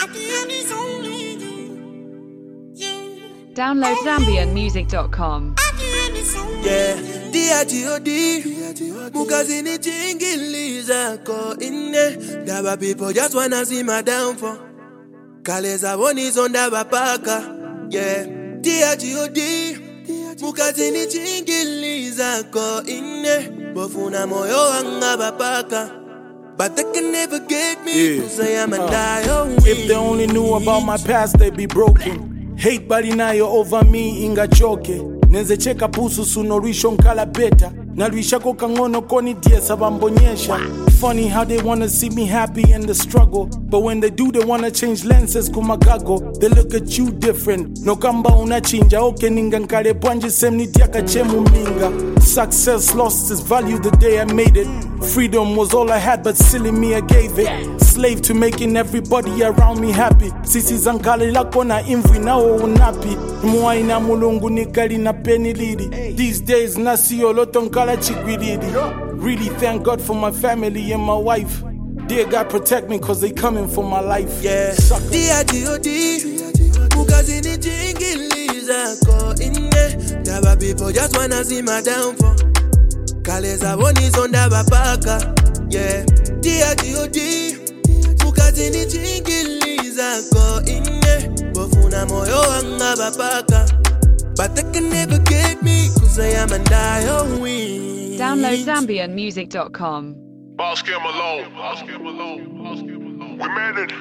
At the end, it's only you. Download ZambianMusic.com. At the end, it's only Yeah, D.I.G.O.D. Mukazini chingiliza ko inne. Daba people just wanna see my downfall. Kaleza woni's on daba paka. Yeah, D.I.G.O.D. Mukazini chingiliza ko inne. Bofuna moyo wanga bapaka. But they can never get me, cause I am a die. If they only knew about my past, they'd be broken. Hate bali nayo over me ingachoke. Neze cheka pusu sunorisho nkala beta. Naluisha koka ngono koni diesa bambonyesha. Funny how they wanna see me happy in the struggle, but when they do, they wanna change lenses kumagago. They look at you different. No kamba unachinja oke ninga nkale pwanje semni diaka chemu minga. Success lost its value the day I made it. Freedom was all I had, but silly me I gave it. Slave to making everybody around me happy. Sisi zankale lako na imvi na unapi. Mwai na mulungu nikali na peni lidi. These days nasi yoloto nkala chikwididi. Really thank God for my family and my wife. Dear God protect me cause they coming for my life. Yeah, D.I.G.O.D. Mukazini chingiliza ko inne. Daba people just wanna see my downfall. Kaleza woni's on daba paka. Yeah, D.I.G.O.D. Mukazini chingiliza ko inne. Bofuna moyo wanga bapaka. But they can never get me cause I am a die. Download ZambianMusic.com. Boss Kim alone. We made it.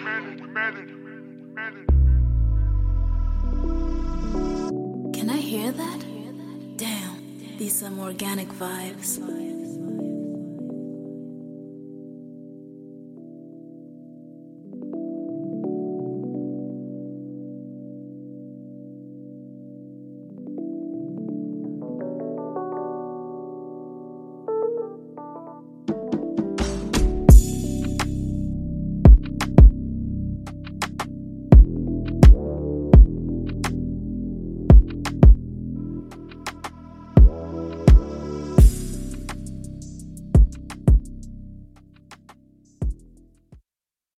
Can I hear that? Damn, these some organic vibes.